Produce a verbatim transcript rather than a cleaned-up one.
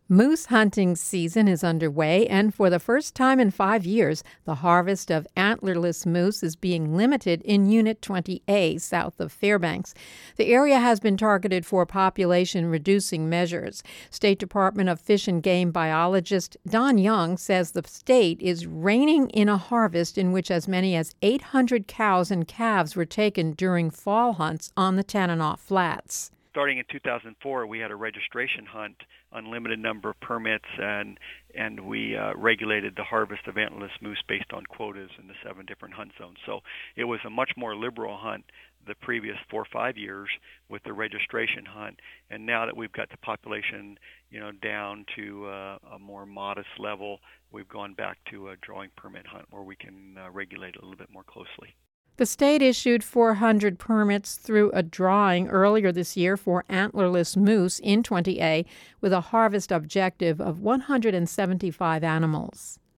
Moose hunting season is underway, and for the first time in five years, the harvest of antlerless moose is being limited in Unit twenty A, south of Fairbanks. The area has been targeted for population-reducing measures. State Department of Fish and Game biologist Don Young says the state is reining in a harvest in which as many as eight hundred cows and calves were taken during fall hunts on the Tanana Flats. Starting in two thousand four, we had a registration hunt, unlimited number of permits, and and we uh, regulated the harvest of antlerless moose based on quotas in the seven different hunt zones. So it was a much more liberal hunt the previous four or five years with the registration hunt. And now that we've got the population, you know, down to uh, a more modest level, we've gone back to a drawing permit hunt where we can uh, regulate it a little bit more closely. The state issued four hundred permits through a drawing earlier this year for antlerless moose in twenty A with a harvest objective of one hundred seventy-five animals.